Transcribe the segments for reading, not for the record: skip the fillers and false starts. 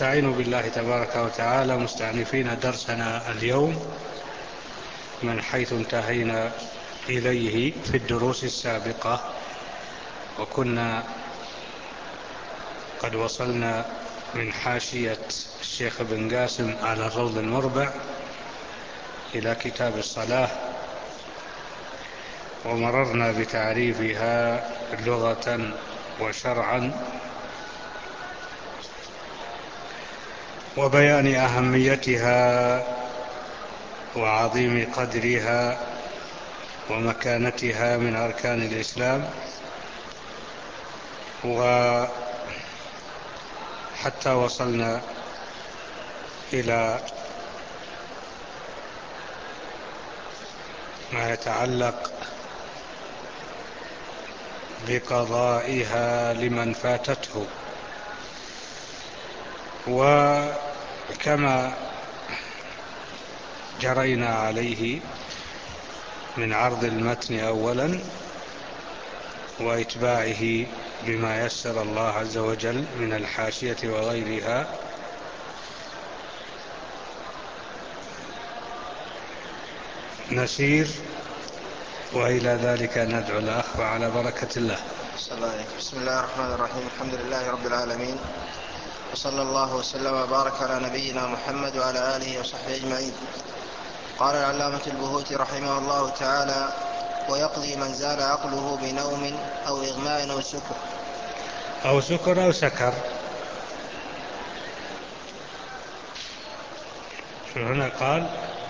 نستعين بالله تبارك وتعالى مستأنفين درسنا اليوم من حيث انتهينا إليه في الدروس السابقة، وكنا قد وصلنا من حاشية الشيخ بن قاسم على الروض المربع إلى كتاب الصلاة، ومررنا بتعريفها لغة وشرعا وبيان أهميتها وعظيم قدرها ومكانتها من أركان الإسلام، وحتى وصلنا إلى ما يتعلق بقضائها لمن فاتته. وكما جرينا عليه من عرض المتن أولا وإتباعه بما يسر الله عز وجل من الحاشية وغيرها، نسير وإلى ذلك ندعو الأخ على بركة الله. بسم الله الرحمن الرحيم. الحمد لله رب العالمين، وصلى الله وسلم وبارك على نبينا محمد وعلى آله وصحبه أجمعين. قال العلامة البهوتي رحمه الله تعالى: ويقضي من زال عقله بنوم أو إغماء أو سكر أو سكر. شو هنا قال؟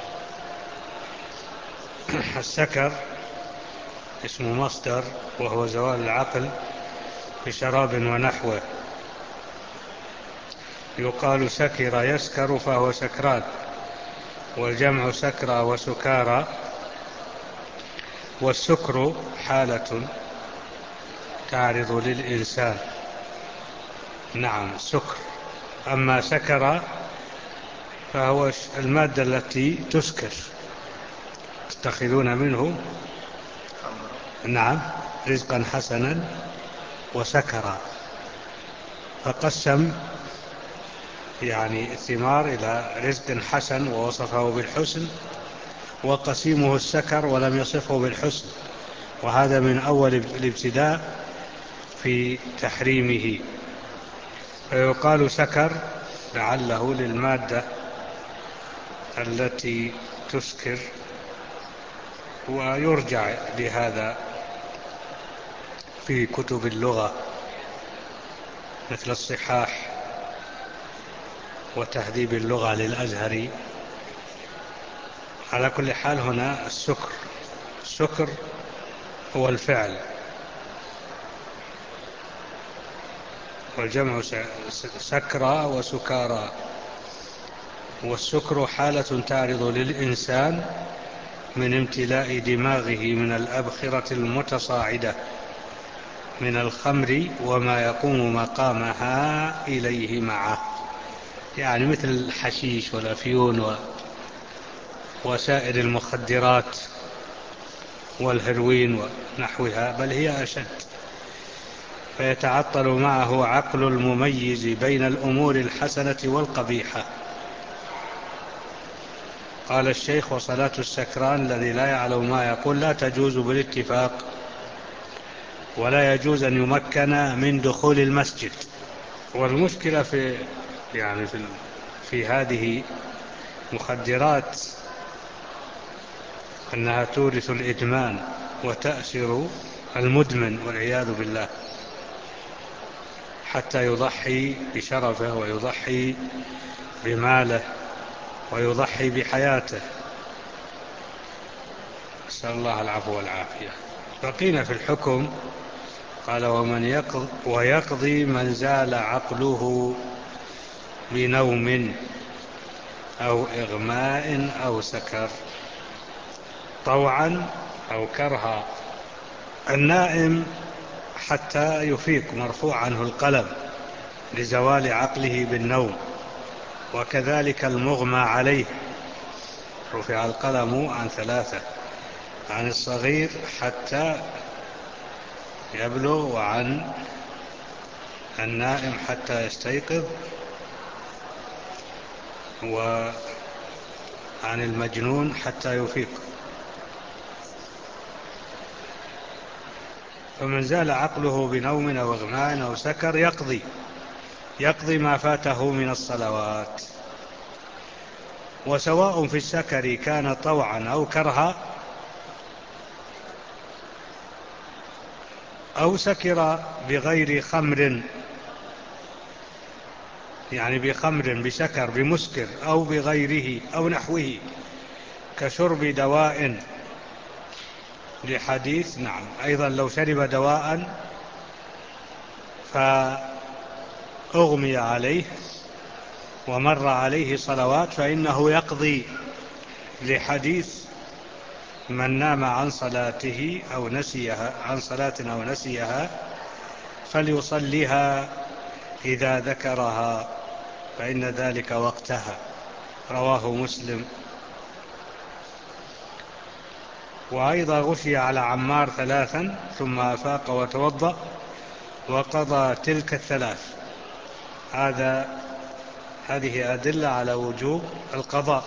السكر اسم مصدر، وهو زوال العقل بشراب ونحوه. يقال سكر يسكر فهو سكران، والجمع سكرى وسكارى. والسكر حالة تعرض للإنسان، نعم سكر. أما سكر فهو المادة التي تسكر، تتخذون منه نعم رزقا حسنا وسكرا. فقسم يعني الثمار إلى رزق حسن ووصفه بالحسن، وقسيمه السكر ولم يصفه بالحسن، وهذا من أول الابتداء في تحريمه. فيقال سكر لعله للمادة التي تسكر، ويرجع لهذا في كتب اللغة مثل الصحاح وتهذيب اللغة للأزهري. على كل حال هنا السكر هو الفعل، والجمع سكرى وسكارى. والسكر حالة تعرض للإنسان من امتلاء دماغه من الأبخرة المتصاعدة من الخمر وما يقوم مقامها إليه معه، يعني مثل الحشيش والأفيون وسائر المخدرات والهيروين ونحوها، بل هي أشد. فيتعطل معه عقل المميز بين الأمور الحسنة والقبيحة. قال الشيخ: وصلاة السكران الذي لا يعلم ما يقول لا تجوز بالاتفاق، ولا يجوز أن يمكن من دخول المسجد. والمشكلة في هذه مخدرات أنها تورث الإدمان وتأسر المدمن والعياذ بالله، حتى يضحي بشرفه ويضحي بماله ويضحي بحياته. نسأل الله العفو والعافية. بقينا في الحكم. قال: ويقضي من زال عقله بنوم أو إغماء أو سكر طوعا أو كرها. النائم حتى يفيق مرفوع عنه القلم لزوال عقله بالنوم، وكذلك المغمى عليه رفع القلم عن 3: عن الصغير حتى يبلغ، وعن النائم حتى يستيقظ، وعن المجنون حتى يفيق. فمن زال عقله بنوم أو إغماء أو سكر يقضي ما فاته من الصلوات. وسواء في السكر كان طوعا أو كرها أو سكر بغير خمر، يعني بخمر بسكر بمسكر أو بغيره أو نحوه كشرب دواء لحديث. نعم، أيضا لو شرب دواء فأغمي عليه ومر عليه صلوات فإنه يقضي لحديث من نام عن صلاته أو نسيها، عن صلاة أو نسيها فليصليها إذا ذكرها فإن ذلك وقتها. رواه مسلم. وأيضا غشي على عمار 3 ثم أفاق وتوضأ وقضى تلك 3. هذه أدلة على وجوب القضاء.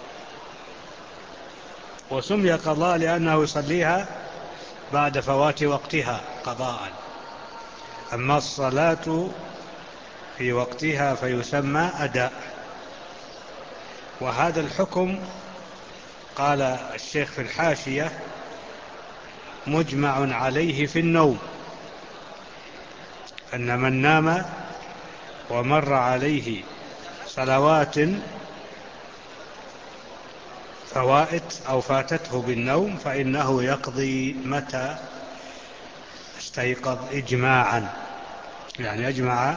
وسمي قضاء لأنه يصليها بعد فوات وقتها قضاء. أما الصلاة في وقتها فيسمى أداء. وهذا الحكم قال الشيخ في الحاشية مجمع عليه في النوم، أن من نام ومر عليه صلوات فوائت أو فاتته بالنوم فإنه يقضي متى استيقظ إجماعا. يعني أجمع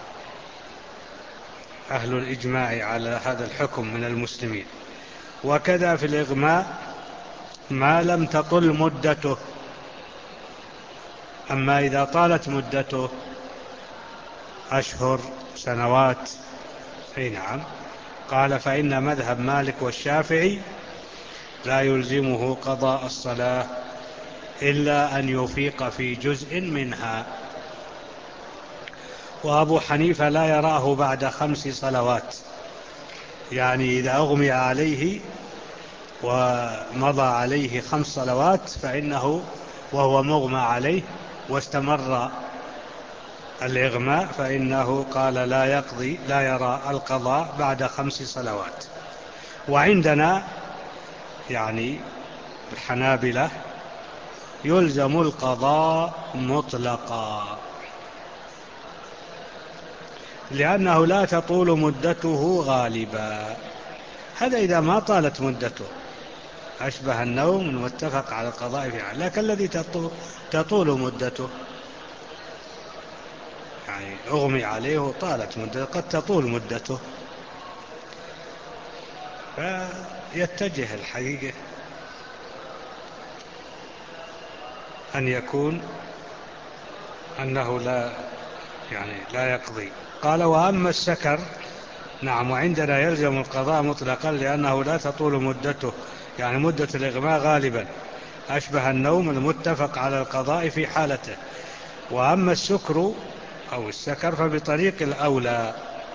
أهل الإجماع على هذا الحكم من المسلمين. وكذا في الإغماء ما لم تطل مدته. أما إذا طالت مدته أشهر سنوات، أي نعم، قال فإن مذهب مالك والشافعي لا يلزمه قضاء الصلاة إلا أن يفيق في جزء منها. وأبو حنيفة لا يراه بعد 5 صلوات، يعني إذا أغمي عليه ومضى عليه 5 صلوات فإنه وهو مغمى عليه واستمر الإغماء فإنه قال لا يرى القضاء بعد 5 صلوات. وعندنا يعني الحنابلة يلزم القضاء مطلقا، لأنه لا تطول مدته غالبا. هذا إذا ما طالت مدته أشبه النوم المتفق على القضاء فيه. لكن الذي تطول مدته، يعني أغمي عليه وطالت مدته، قد تطول مدته، فيتجه الحقيقة أن يكون أنه لا يقضي. قال وأما السكر، نعم، وعندنا يلزم القضاء مطلقا لأنه لا تطول مدته، يعني مدة الإغماء غالبا أشبه النوم المتفق على القضاء في حالته. وأما السكر أو السكر فبطريق الأولى،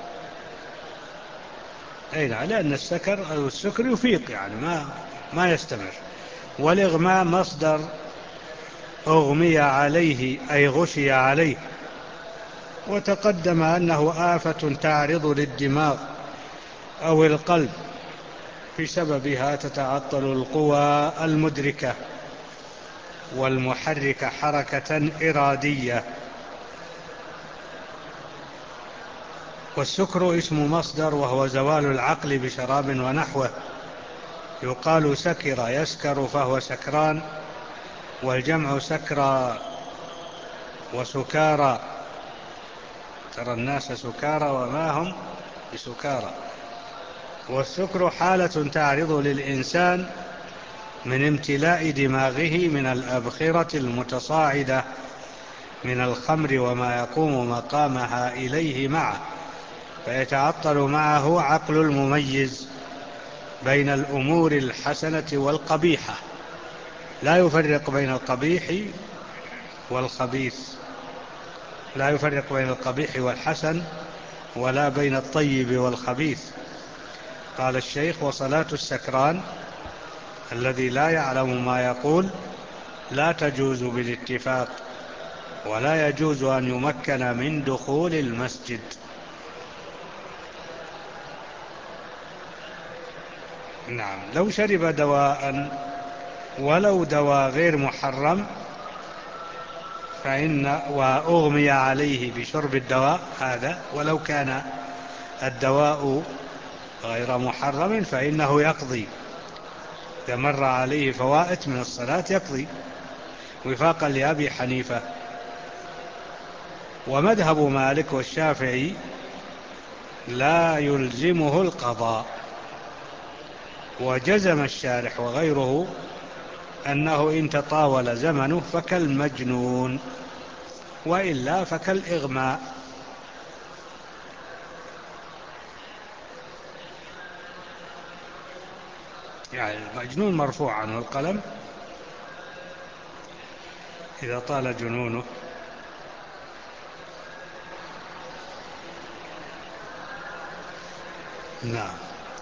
أي لا، لأن السكر أو السكر يفيق، يعني ما يستمر. والإغماء مصدر أغمي عليه أي غشي عليه. وتقدم أنه آفة تعرض للدماغ أو القلب بسببها تتعطل القوى المدركة والمحركة حركة إرادية. والسكر اسم مصدر وهو زوال العقل بشراب ونحوه. يقال سكر يسكر فهو سكران، والجمع سكرى وسكارى. ترى الناس سكارى وما هم بسكارى. والسكر حالة تعرض للإنسان من امتلاء دماغه من الأبخرة المتصاعدة من الخمر وما يقوم مقامها إليه معه، فيتعطل معه عقل المميز بين الأمور الحسنة والقبيحة، لا يفرق بين القبيح والخبيث، لا يفرق بين القبيح والحسن ولا بين الطيب والخبيث. قال الشيخ: وصلاة السكران الذي لا يعلم ما يقول لا تجوز بالاتفاق، ولا يجوز أن يمكن من دخول المسجد. نعم، لو شرب دواء ولو دواء غير محرم وأغمي عليه بشرب الدواء هذا، ولو كان الدواء غير محرم فإنه يقضي، إذا مر عليه فوائت من الصلاة يقضي، وفاقا لأبي حنيفة. ومذهب مالك والشافعي لا يلزمه القضاء، وجزم الشارح وغيره أنه إن تطاول زمنه فكالمجنون، وإلا فكالإغماء. يعني المجنون مرفوع عنه القلم إذا طال جنونه. نعم.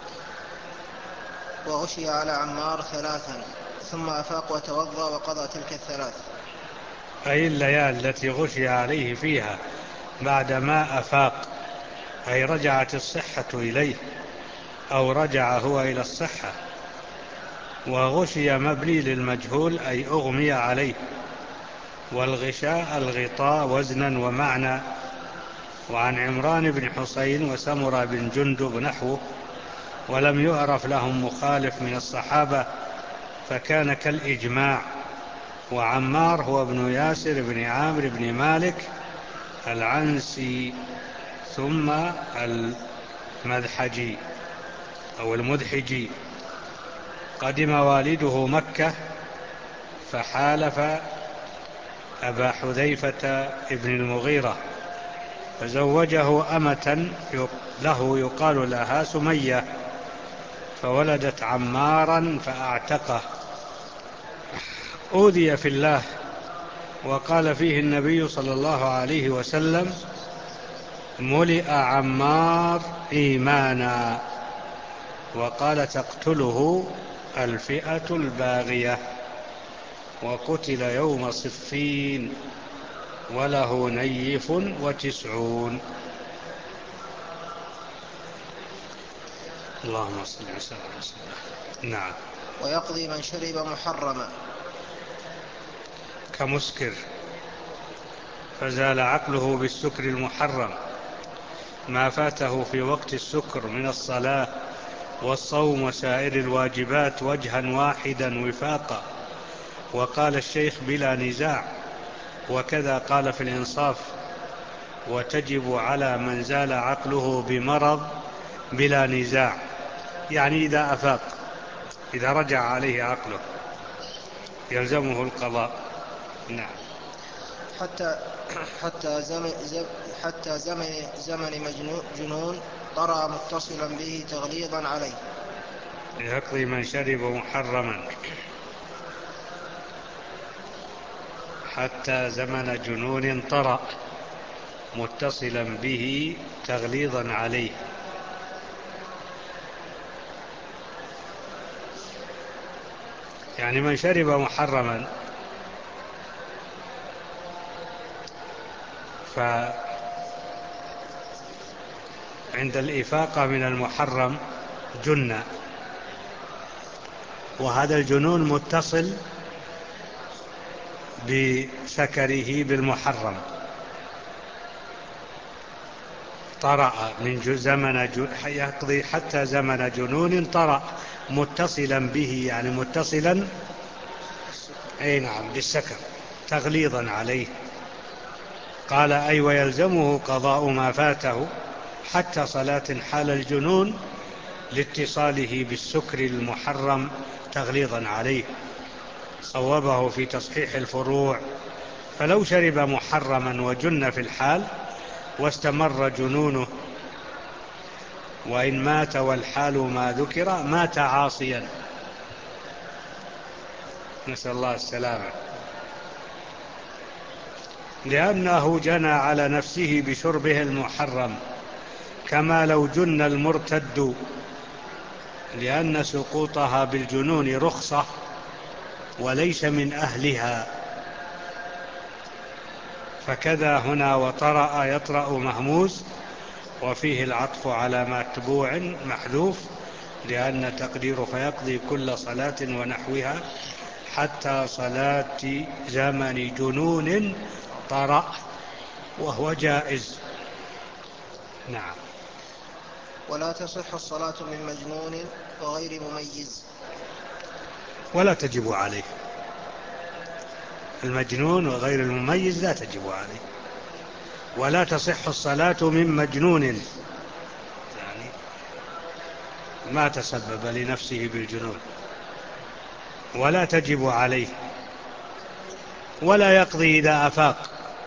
وغشي على عمار 3 ثم أفاق وتوضأ وقضى تلك 3. أي الليالي التي غشي عليه فيها بعدما أفاق، أي رجعت الصحة إليه أو رجع هو إلى الصحة. وغشي مبني للمجهول أي أغمي عليه، والغشاء الغطاء وزنا ومعنى. وعن عمران بن حسين وسمرة بن جندب نحوه، ولم يعرف لهم مخالف من الصحابة فكان كالإجماع. وعمار هو ابن ياسر بن عامر بن مالك العنسي ثم المذحجي أو المذحجي. قدم والده مكة فحالف أبا حذيفة ابن المغيرة فزوجه أمة له يقال لها سمية، فولدت عمارا فأعتقه. أوذي في الله، وقال فيه النبي صلى الله عليه وسلم: ملئ عمار إيمانا. وقال: تقتله الفئة الباغية. وقتل يوم صفين وله نيف 90. اللهم صل وسلم. نعم. ويقضي من شرب محرما كمسكر فزال عقله بالسكر المحرم ما فاته في وقت السكر من الصلاة والصوم وسائر الواجبات وجها واحدا وفاقا. وقال الشيخ: بلا نزاع. وكذا قال في الإنصاف: وتجب على من زال عقله بمرض بلا نزاع، يعني إذا أفاق، إذا رجع عليه عقله يلزمه القضاء. نعم. حتى زمن جنون طرأ متصلا به تغليظا عليه. يقضي من شرب محرما حتى زمن جنون طرأ متصلا به تغليظا عليه. يعني من شرب محرما فعند الإفاقة من المحرم جن، وهذا الجنون متصل بسكره بالمحرم. طرأ من يقضي حتى زمن جنون طرأ متصلا به، يعني متصلا أي نعم بالسكر تغليظا عليه. قال: أي ويلزمه قضاء ما فاته حتى صلاة حال الجنون لاتصاله بالسكر المحرم تغليظا عليه. صوبه في تصحيح الفروع. فلو شرب محرما وجن في الحال واستمر جنونه، وإن مات والحال ما ذكر مات عاصيا، نسأل الله السلامة، لأنه جنى على نفسه بشربه المحرم، كما لو جن المرتد لأن سقوطها بالجنون رخصة وليس من أهلها. فكذا هنا وطرأ يطرأ مهموز، وفيه العطف على متبوع محذوف، لأن تقدير فيقضي كل صلاة ونحوها حتى صلاة زمن جنون طرأ، وهو جائز. نعم. ولا تصح الصلاة من مجنون وغير مميز. ولا تجب عليه. المجنون وغير المميز لا تجب عليه. ولا تصح الصلاة من مجنون، يعني ما تسبب لنفسه بالجنون، ولا تجب عليه. ولا يقضي إذا أفاق،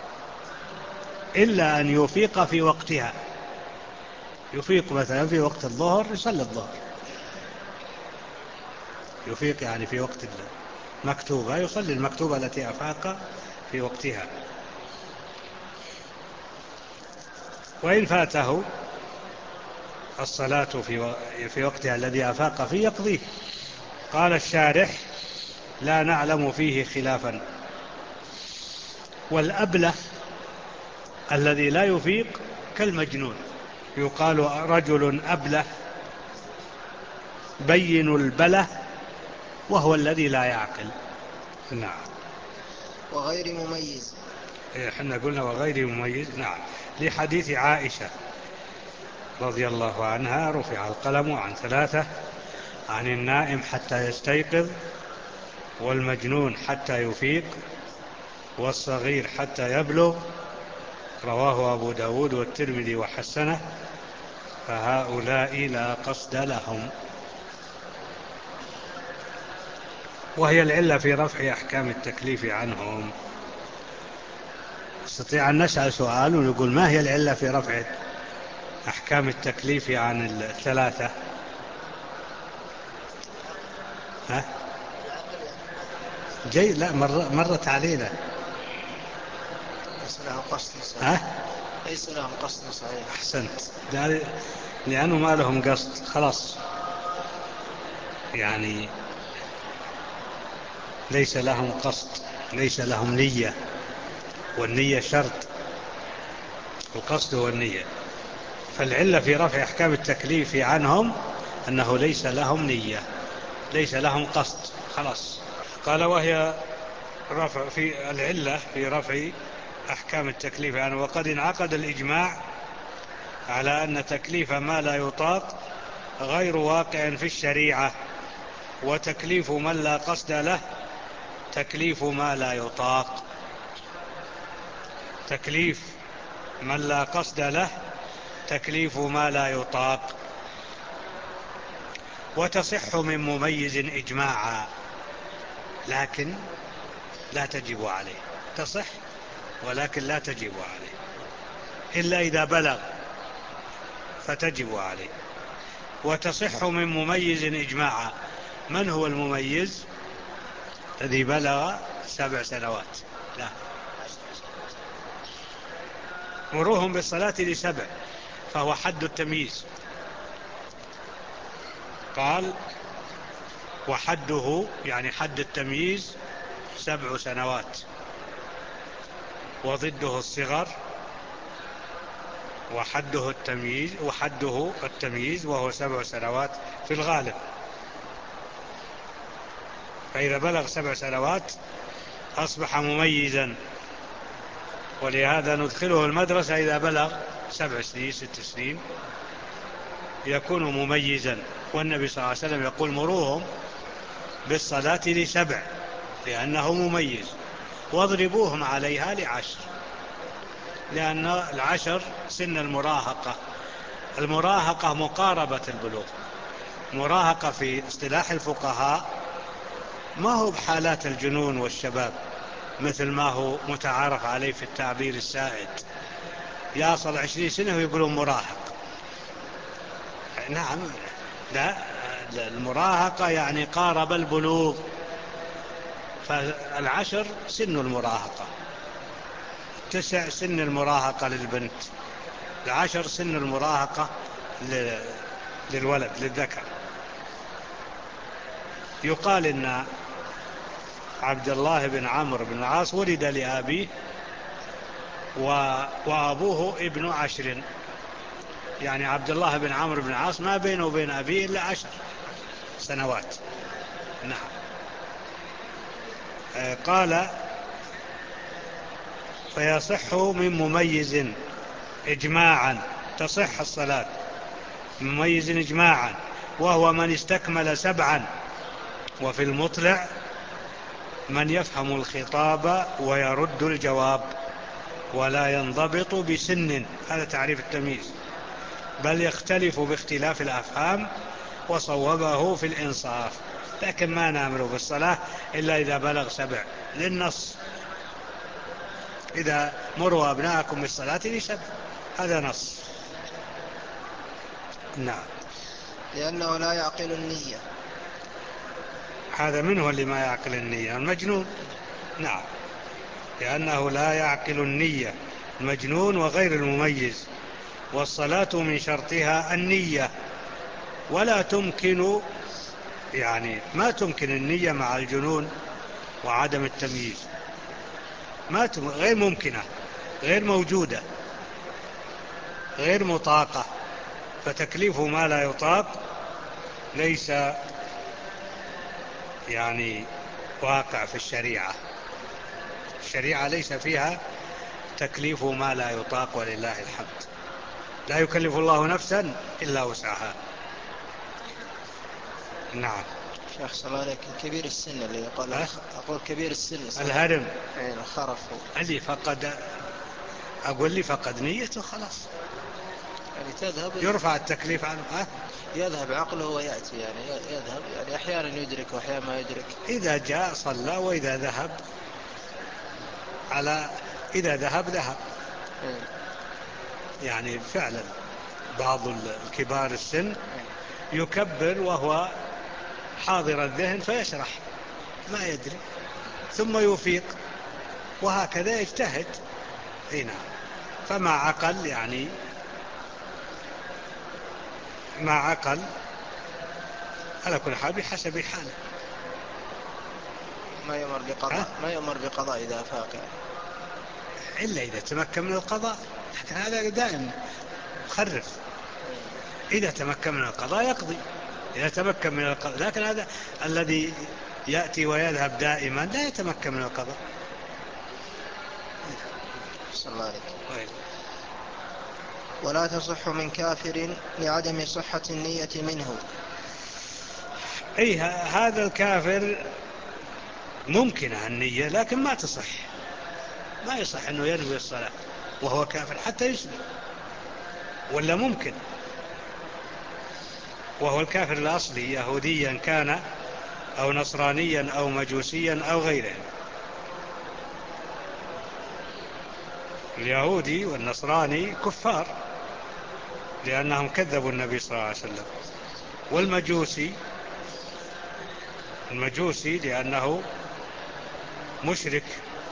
إلا أن يفيق في وقتها. يفيق مثلا في وقت الظهر يصلي الظهر، يفيق يعني في وقت المكتوبة يصلي المكتوبة التي أفاق في وقتها. وإن فاته الصلاة في وقتها الذي أفاق فيه يقضيه. قال الشارح: لا نعلم فيه خلافا. والأبله الذي لا يفيق كالمجنون، يقال رجل أبله بين البله، وهو الذي لا يعقل. نعم. وغير مميز. احنا قلنا وغير مميز. نعم. لحديث عائشة رضي الله عنها: رفع القلم عن ثلاثة: عن النائم حتى يستيقظ، والمجنون حتى يفيق، والصغير حتى يبلغ. رواه أبو داود والترمذي وحسنه. فهؤلاء لا قصد لهم. وهي العلة في رفع أحكام التكليف عنهم. نستطيع أن نسأل سؤال ونقول: ما هي العلة في رفع أحكام التكليف عن الثلاثة؟ ها؟ جيد. لا، مرت علينا. ليس لهم قصد صحيح. ها؟ ليس لهم قصد صحيح. أحسنت. لأنه ما لهم قصد خلاص، يعني ليس لهم قصد، ليس لهم نية، والنية شرط. القصد هو النية. فالعلة في رفع أحكام التكليف عنهم أنه ليس لهم نية، ليس لهم قصد خلاص. قال: وهي رفع في العلة في رفع أحكام التكليف عنه. وقد انعقد الإجماع على أن تكليف ما لا يطاق غير واقع في الشريعة، وتكليف من لا قصد له تكليف ما لا يطاق. تكليف من لا قصد له تكليف ما لا يطاق. وتصح من مميز إجماعا، لكن لا تجب عليه. تصح ولكن لا تجب عليه، إلا إذا بلغ فتجب عليه. وتصح من مميز إجماعا. من هو المميز؟ الذي بلغ 7 سنوات. لا، مروهم بالصلاة ل7، فهو حد التمييز. قال: وحده يعني حد التمييز 7 سنوات، وضده الصغر، وحده التمييز وهو 7 سنوات في الغالب. فإذا بلغ 7 سنوات أصبح مميزا، ولهذا ندخله المدرسة إذا بلغ 7 سنين 6 سنين يكون مميزا. والنبي صلى الله عليه وسلم يقول: مروهم بالصلاة ل7 لأنه مميز، واضربوهم عليها ل10، لأن 10 سن المراهقة. المراهقة مقاربة البلوغ. مراهقة في اصطلاح الفقهاء ما هو بحالات الجنون والشباب مثل ما هو متعارف عليه في التعبير السائد، يصل 20 سنة ويقولون مراهق. نعم، لا، المراهقة يعني قارب البلوغ. فال10 سن المراهقة، 9 سن المراهقة للبنت، 10 سن المراهقة للولد للذكر. يقال إن عبد الله بن عمرو بن العاص ولد لأبيه وأبوه ابن 10، يعني عبد الله بن عمرو بن العاص ما بينه وبين أبيه إلا 10 سنوات. نعم. قال فيصح من مميز إجماعا، تصح الصلاة مميز إجماعا، وهو من استكمل 7، وفي المطلع من يفهم الخطاب ويرد الجواب ولا ينضبط بسن، هذا تعريف التمييز، بل يختلف باختلاف الأفهام، وصوبه في الإنصاف. لكن ما نأمر بالصلاة إلا إذا بلغ 7 للنص، إذا مروا أبناءكم بالصلاة ل7، هذا نص. نعم. لأنه لا يعقل النية. هذا منه اللي ما يعقل النية، المجنون. نعم، لأنه لا يعقل النية، المجنون وغير المميز. والصلاة من شرطها النية، ولا تمكن، يعني ما تمكن النية مع الجنون وعدم التمييز، غير ممكنة، غير موجودة، غير مطاقة. فتكليف ما لا يطاق ليس يعني واقع في الشريعة. الشريعة ليس فيها تكليف ما لا يطاق، ولله الحمد. لا يكلف الله نفسا إلا وسعها. نعم. شيخ صلى عليك، كبير السن اللي يقول أقول كبير السن الهرم الخرف اللي فقد، أقول لي فقد نيته خلاص، يعني تذهب، يرفع التكليف عنه. يذهب عقله ويأتي، يعني يذهب، يعني أحيانا يدرك وأحيانا ما يدرك. إذا جاء صلى، وإذا ذهب إذا ذهب يعني فعلا بعض الكبار السن يكبر وهو حاضر الذهن فيشرح ما يدري، ثم يفيق، وهكذا يجتهد. هنا فمع عقل، يعني مع عقل على كل حال بحسب حاله. ما يؤمر بقضاء إذا أفاق يعني. إلا إذا تمكن من القضاء، لكن هذا دائم مخرف. إذا تمكن من القضاء يقضي، إذا تمكن من القضاء. لكن هذا الذي يأتي ويذهب دائما لا يتمكن من القضاء. صلى الله عليك. ولا تصح من كافر لعدم صحة النية منه. أي هذا الكافر ممكنة النية لكن ما تصح، ما يصح أنه ينوي الصلاة وهو كافر حتى يسلم، ولا ممكن. وهو الكافر الأصلي، يهوديا كان أو نصرانيا أو مجوسيا أو غيره. اليهودي والنصراني كفار لأنهم كذبوا النبي صلى الله عليه وسلم، والمجوسي لأنه مشرك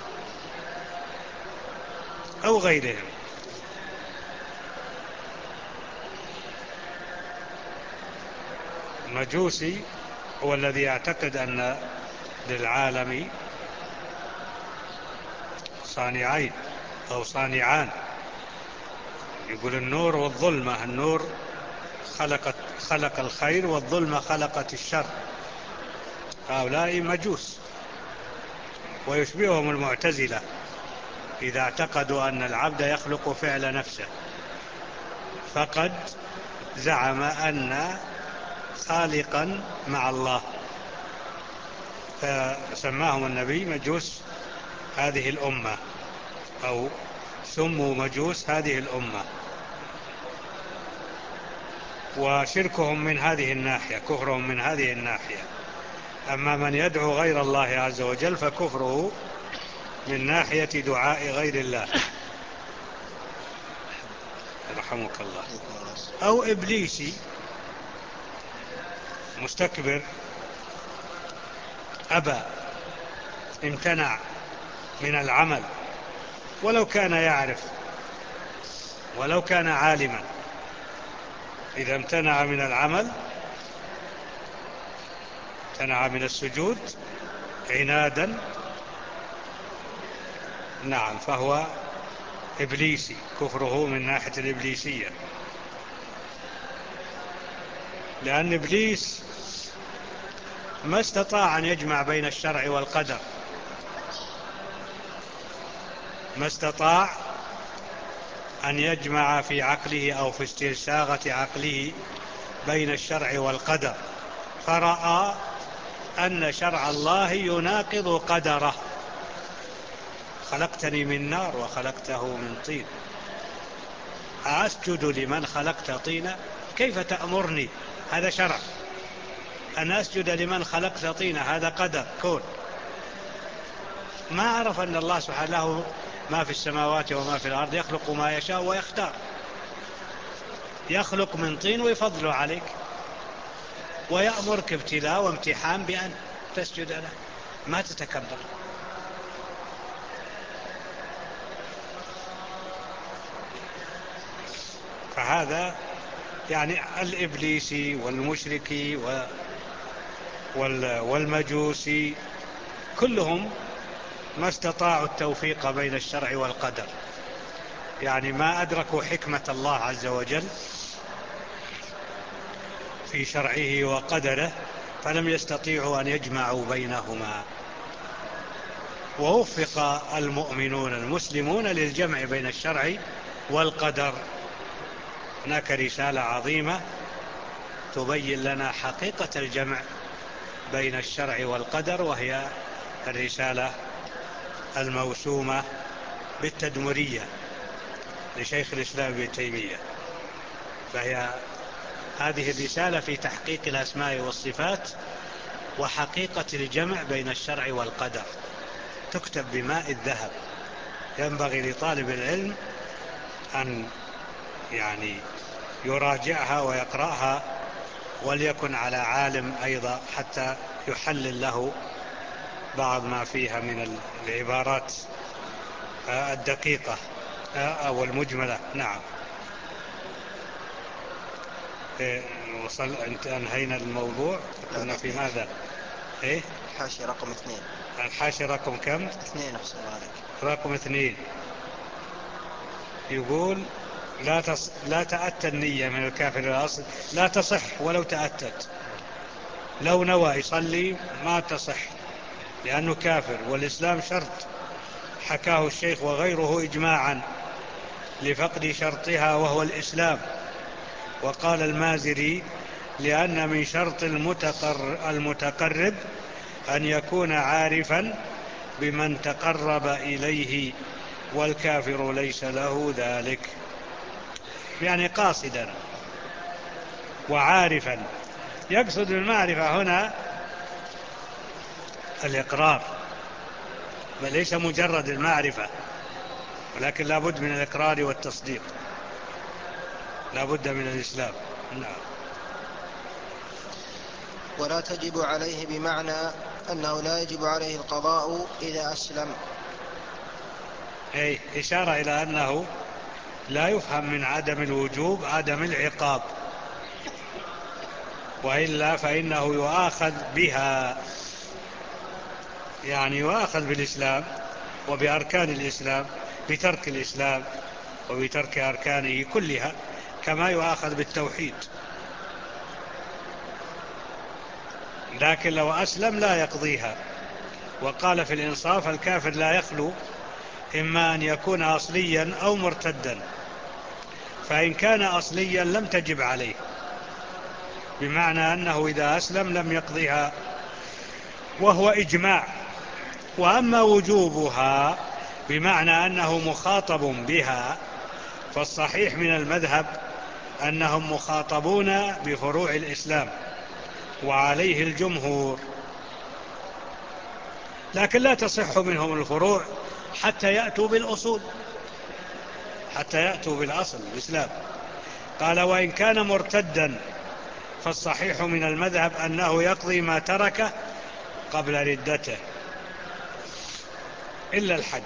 أو غيرهم. المجوسي هو الذي يعتقد أن للعالم صانعين أو صانعان، يقول النور والظلمة، النور خلق الخير، والظلمة خلقت الشر. هؤلاء مجوس. ويشبههم المعتزلة إذا اعتقدوا أن العبد يخلق فعل نفسه، فقد زعم أن خالقا مع الله، فسماهم النبي مجوس هذه الأمة، أو سموا مجوس هذه الأمة. وشركهم من هذه الناحية، كفرهم من هذه الناحية. أما من يدعو غير الله عز وجل فكفره من ناحية دعاء غير الله، رحمك الله. أو إبليسي مستكبر أبى، امتنع من العمل ولو كان يعرف، ولو كان عالما. إذا امتنع من العمل امتنع من السجود عنادا، نعم، فهو إبليسي، كفره من ناحية الإبليسية، لأن إبليس ما استطاع أن يجمع بين الشرع والقدر، ما استطاع أن يجمع في عقله أو في استرساغة عقله بين الشرع والقدر، فرأى أن شرع الله يناقض قدره. خلقتني من نار وخلقته من طين، أسجد لمن خلقت طينا؟ كيف تأمرني؟ هذا شرع. أن أسجد لمن خلقت طينا هذا قدر كون. ما عرف أن الله سبحانه له ما في السماوات وما في الأرض، يخلق ما يشاء ويختار، يخلق من طين ويفضل عليك ويأمرك ابتلاء وامتحان بأن تسجد له، ما تتكبر. فهذا يعني الإبليسي والمشركي والمجوسي كلهم ما استطاعوا التوفيق بين الشرع والقدر، يعني ما أدركوا حكمة الله عز وجل في شرعه وقدره، فلم يستطيعوا أن يجمعوا بينهما. ووفق المؤمنون المسلمون للجمع بين الشرع والقدر. هناك رسالة عظيمة تبين لنا حقيقة الجمع بين الشرع والقدر، وهي الرسالة الموسومة بالتدمرية لشيخ الإسلام ابن تيمية، فهي هذه الرسالة في تحقيق الأسماء والصفات وحقيقة الجمع بين الشرع والقدر، تكتب بماء الذهب. ينبغي لطالب العلم أن يعني يراجعها ويقرأها، وليكن على عالم أيضا حتى يحلل له بعض ما فيها من العبارات الدقيقة أو المجملة. نعم. انهينا الموضوع. كنا في ماذا؟ ايه؟ الحاشية رقم 2. الحاشية رقم كم؟ 2. أحسن الله عليك. رقم 2 يقول لا تأتى النية من الكافر الأصل، لا تصح ولو تأتت. لو نوى يصلي ما تصح لأنه كافر، والإسلام شرط حكاه الشيخ وغيره إجماعا لفقد شرطها وهو الإسلام. وقال المازري: لأن من شرط المتقرب أن يكون عارفا بمن تقرب إليه، والكافر ليس له ذلك، يعني قاصدا وعارفا. يقصد بالمعرفة هنا الإقرار، بل ليس مجرد المعرفة، ولكن لا بد من الإقرار والتصديق، لا بد من الإسلام. نعم. ولا تجب عليه بمعنى أنه لا يجب عليه القضاء إذا أسلم. أي إشارة إلى أنه لا يفهم من عدم الوجوب عدم العقاب، وإلا فإنه يؤاخذ بها، يعني يؤاخذ بالإسلام وبأركان الإسلام بترك الإسلام وبترك أركانه كلها، كما يؤاخذ بالتوحيد. لكن لو أسلم لا يقضيها. وقال في الإنصاف: الكافر لا يخلو إما أن يكون أصليا أو مرتدا، فإن كان أصليا لم تجب عليه، بمعنى أنه إذا أسلم لم يقضيها، وهو إجماع. وأما وجوبها بمعنى أنه مخاطب بها، فالصحيح من المذهب أنهم مخاطبون بفروع الإسلام، وعليه الجمهور، لكن لا تصح منهم الفروع حتى يأتوا بالأصول، حتى يأتوا بالأصل الإسلام. قال: وإن كان مرتدا فالصحيح من المذهب أنه يقضي ما تركه قبل ردته إلا الحج.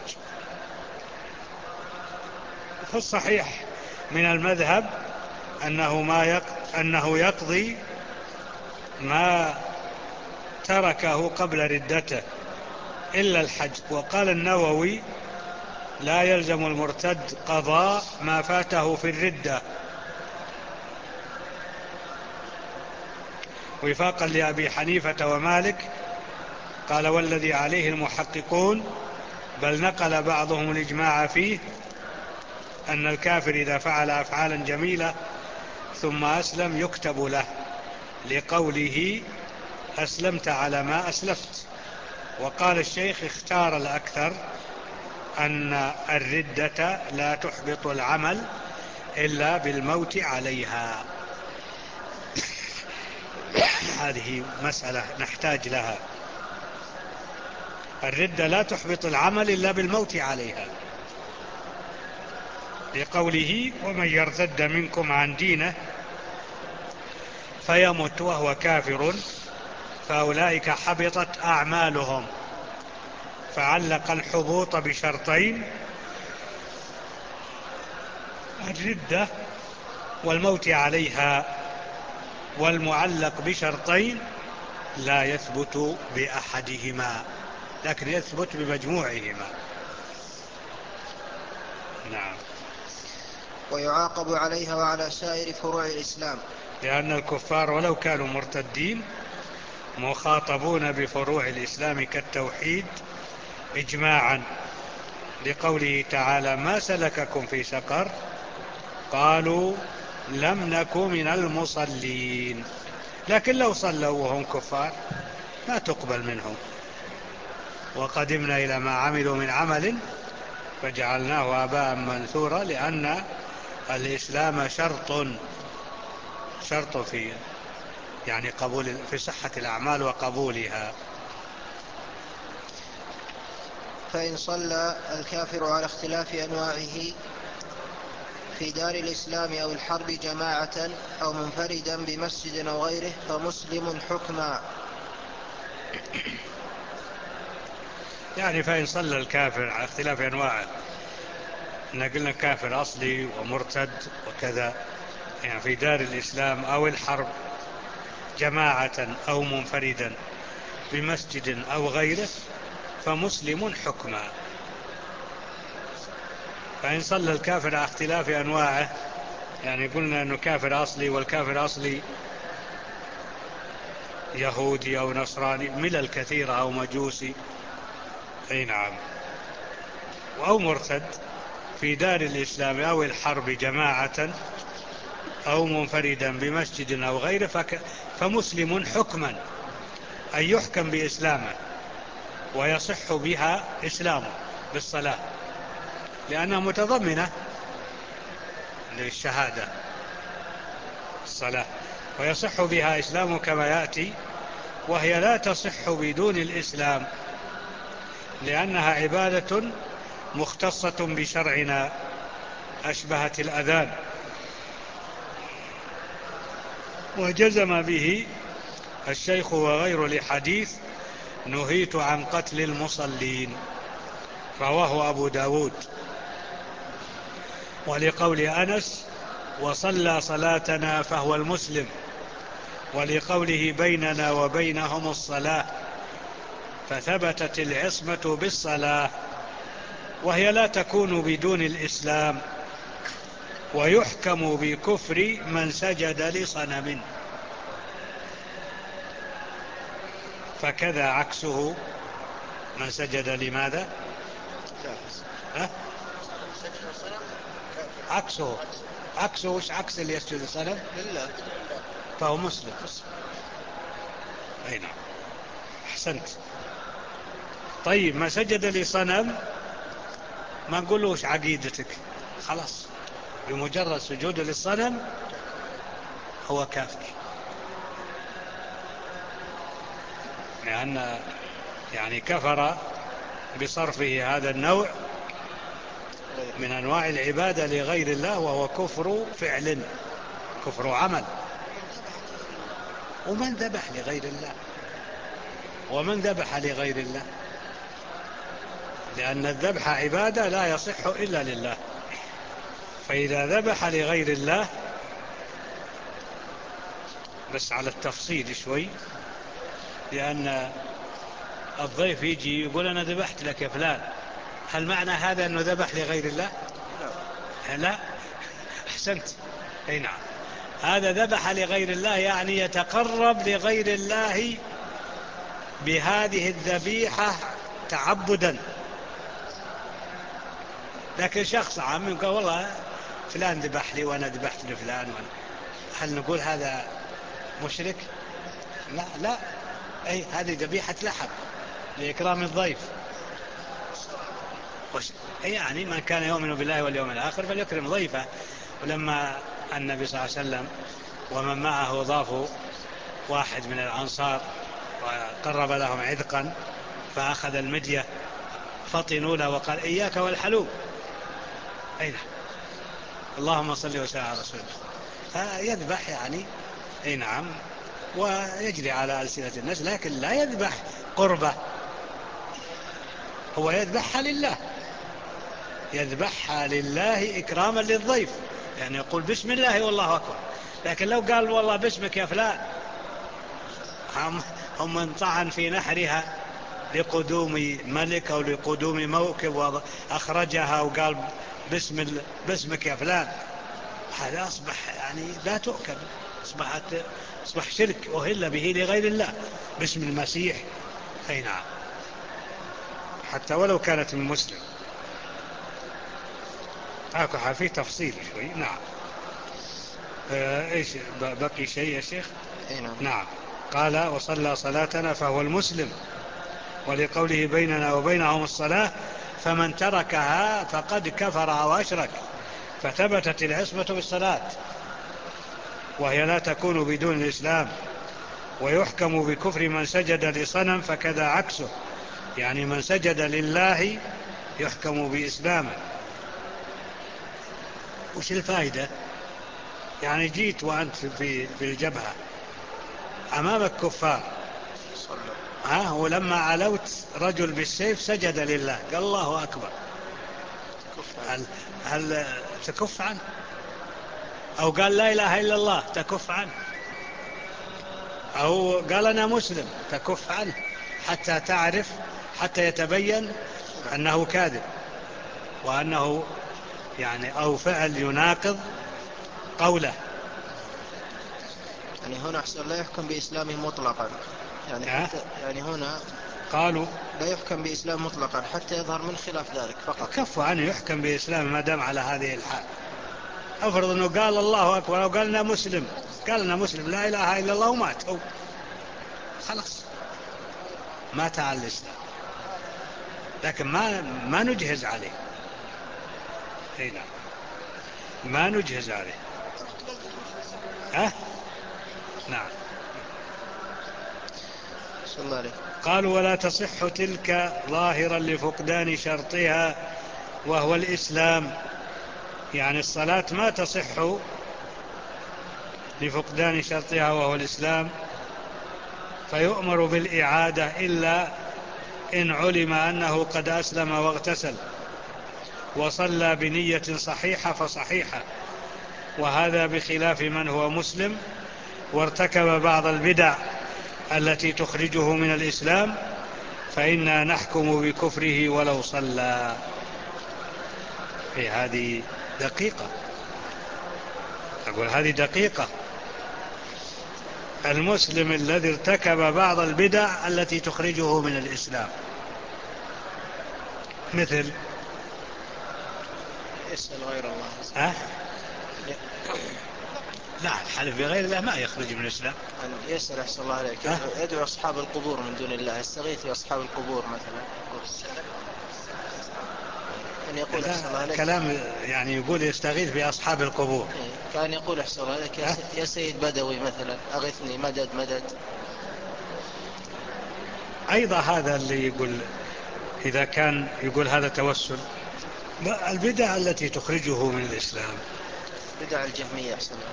فالصحيح من المذهب أنه يقضي ما تركه قبل ردته إلا الحج. وقال النووي: لا يلزم المرتد قضاء ما فاته في الردة، وفاقا لأبي حنيفة ومالك. قال: والذي عليه المحققون، بل نقل بعضهم الإجماع فيه، أن الكافر إذا فعل أفعالا جميلة ثم أسلم يكتب له، لقوله: أسلمت على ما أسلفت. وقال الشيخ: اختار الأكثر أن الردة لا تحبط العمل إلا بالموت عليها. هذه مسألة نحتاج لها. الردة لا تحبط العمل إلا بالموت عليها، لقوله: ومن يرتد منكم عن دينه فيمت وهو كافر فأولئك حبطت أعمالهم. فعلق الحبوط بشرطين: الردة والموت عليها. والمعلق بشرطين لا يثبت بأحدهما، لكن يثبت بمجموعهما. نعم. ويعاقب عليها وعلى سائر فروع الإسلام، لأن الكفار ولو كانوا مرتدين مخاطبون بفروع الإسلام كالتوحيد إجماعا، لقوله تعالى: ما سلككم في سقر؟ قالوا: لم نك من المصلين. لكن لو صلوا وهم كفار ما تقبل منهم. وقدمنا إلى ما عملوا من عمل فجعلناه هباء منثورا، لأن الإسلام شرط في يعني قبول، في صحة الأعمال وقبولها. فإن صلى الكافر على اختلاف أنواعه في دار الإسلام أو الحرب جماعة أو منفردا بمسجد أو غيره فمسلم حكما. يعني فإن صلى الكافر على اختلاف أنواعه، قلنا كافر أصلي ومرتد وكذا، يعني في دار الإسلام أو الحرب جماعة أو منفردا بمسجد أو غيره فمسلم حكما. فإن صلى الكافر على اختلاف أنواعه، يعني قلنا أنه كافر أصلي، والكافر أصلي يهودي أو نصراني، ملل كثيرة، أو مجوسي، أي نعم، أو مرتد في دار الإسلام أو الحرب جماعة أو منفردا بمسجد أو غيره فمسلم حكما، أي يحكم بإسلامه ويصح بها إسلامه بالصلاة، لأنها متضمنة للشهادة الصلاة، ويصح بها إسلامه كما يأتي. وهي لا تصح بدون الإسلام، لأنها عبادة مختصة بشرعنا، أشبهت الأذان، وجزم به الشيخ وغير لحديث: نهيت عن قتل المصلين، رواه أبو داود. ولقول أنس: وصلى صلاتنا فهو المسلم. ولقوله: بيننا وبينهم الصلاة، فثبتت العصمة بالصلاة، وهي لا تكون بدون الإسلام. ويحكم بكفر من سجد لصنم، فكذا عكسه من سجد لماذا؟ عكسه وش عكس اللي يسجد لصنم؟ لله، فهو مسلم. أي نعم، أحسنت. طيب، ما سجد لصنم ما نقول له وش عقيدتك، خلاص، بمجرد سجوده للصنم هو كافر، لأن يعني كفر بصرفه هذا النوع من أنواع العبادة لغير الله، وهو كفر فعل، كفر عمل. ومن ذبح لغير الله، ومن ذبح لغير الله، لأن الذبح عبادة لا يصح إلا لله، فإذا ذبح لغير الله، بس على التفصيل شوي، لأن الضيف يجي يقول أنا ذبحت لك يا فلان، هل معنى هذا أنه ذبح لغير الله؟ لا. أحسنت. أي نعم، هذا ذبح لغير الله، يعني يتقرب لغير الله بهذه الذبيحة تعبدا. لكن شخص عام يقول والله فلان ذبح لي وأنا ذبحت لفلان، هل نقول هذا مشرك؟ لا لا. أي هذه ذبيحة لحم لإكرام الضيف. يعني من كان يؤمن بالله واليوم الآخر فليكرم ضيفه. ولما النبي صلى الله عليه وسلم ومن معه ضافوا واحد من الأنصار وقرب لهم عذقا، فأخذ المدية فطنوا له وقال إياك والحلوب. أي نعم. اللهم صل وسلم على رسول الله. فيذبح يعني، أي نعم، ويجري على ألسنة الناس، لكن لا يذبح قربة، هو يذبحها لله، يذبحها لله إكراما للضيف، يعني يقول بسم الله والله أكبر. لكن لو قال والله باسمك يا فلان، هم من طعن في نحرها لقدوم ملك أو لقدوم موكب وأخرجها وقال باسمك يا فلان، هذا أصبح يعني لا تؤكل، أصبح شرك أهل به لغير الله باسم المسيح. أي نعم، حتى ولو كانت من مسلم. فيه تفصيل شوي. نعم. ايش بقي شيء يا شيخ؟ نعم. نعم. قال وصلى صلاتنا فهو المسلم، ولقوله بيننا وبينهم الصلاة، فمن تركها فقد كفر أو أشرك. فثبتت العصمة بالصلاة، وهي لا تكون بدون الإسلام. ويحكم بكفر من سجد لصنم فكذا عكسه، يعني من سجد لله يحكم بإسلامه. وش الفائدة؟ يعني جيت وأنت في الجبهة أمامك كفار، ولما علوت رجل بالسيف سجد لله قال الله أكبر، هل تكف عنه؟ أو قال لا إله إلا الله تكف عنه؟ أو قال أنا مسلم تكف عنه حتى تعرف، حتى يتبين أنه كاذب وأنه يعني أو فعل يناقض قوله. يعني هنا أحسن لا يحكم بإسلامه مطلقا، يعني حتى يعني هنا قالوا لا يحكم بإسلام مطلقا حتى يظهر من خلاف ذلك فقط. كفوا عنه يحكم بإسلام ما دام على هذه الحال. أفرض أنه قال الله أكبر أو قال لنا مسلم، قال لنا مسلم لا إله إلا الله ومات، أو خلاص مات على الإسلام، لكن ما نجهز عليه. هنا ما نجهز عليه. نعم. صلى الله عليه. قالوا ولا تصح تلك ظاهرا لفقدان شرطها وهو الإسلام، يعني الصلاة ما تصح لفقدان شرطها وهو الإسلام، فيؤمر بالإعادة إلا إن علم أنه قد أسلم واغتسل وصلى بنية صحيحة فصحيحة، وهذا بخلاف من هو مسلم وارتكب بعض البدع التي تخرجه من الإسلام، فإنا نحكم بكفره ولو صلى. هذه دقيقة، أقول هذه دقيقة. المسلم الذي ارتكب بعض البدع التي تخرجه من الإسلام، مثل يسأل غير الله. لا، الحلف بغير الله ما يخرج من الإسلام. يسأل أحسن الله عليك، يدعو أصحاب القبور من دون الله، يستغيث بأصحاب القبور مثلا، كان يقول أحسن الله عليك كلام يعني يقول يستغيث بأصحاب القبور. كان يقول أحسن الله عليك يا سيد بدوي مثلا أغثني مدد مدد. أيضا هذا اللي يقول إذا كان يقول هذا توسل. البدع التي تخرجه من الإسلام بدع الجهمية أحسن الله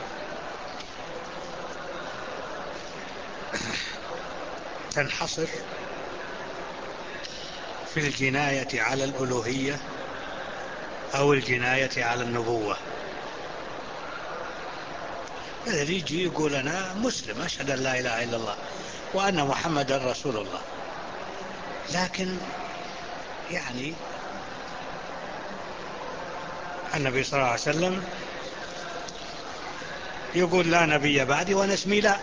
تنحصر في الجناية على الألوهية أو الجناية على النبوة. الذي يجي يقول أنا مسلم أشهد أن لا إله إلا الله، وأن محمدا رسول الله. لكن يعني النبي صلى الله عليه وسلم يقول لا نبي بعدي، وأنا اسمي لا،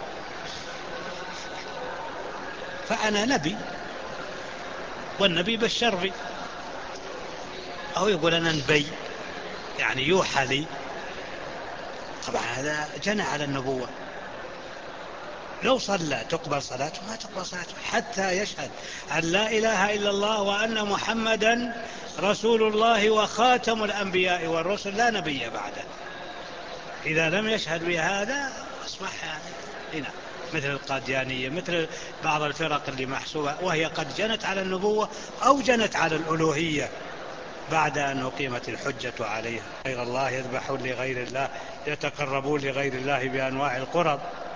فأنا نبي والنبي بشر بي. أو يقول أنا نبي يعني يوحى لي، طبعا هذا جنى على النبوة. لو صلى تقبل صلاته؟ ما تقبل صلاته حتى يشهد أن لا إله إلا الله وأن محمدا رسول الله وخاتم الأنبياء والرسل لا نبي بعده. إذا لم يشهد بهذا أصبح هنا مثل القاديانية، مثل بعض الفرق اللي محسوبة وهي قد جنت على النبوة أو جنت على الألوهية بعد أن أقيمت الحجة عليها. غير الله يذبحون لغير الله، يتقربون لغير الله بأنواع القرب،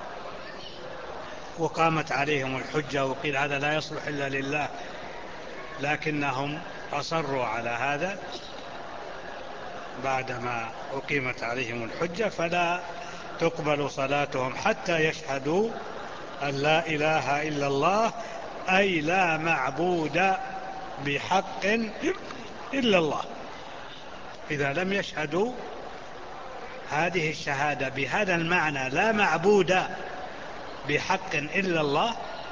وقامت عليهم الحجة وقيل هذا لا يصلح إلا لله، لكنهم أصروا على هذا بعدما أقيمت عليهم الحجة، فلا تقبل صلاتهم حتى يشهدوا أن لا إله إلا الله، أي لا معبود بحق إلا الله. إذا لم يشهدوا هذه الشهادة بهذا المعنى لا معبود بحق إلا الله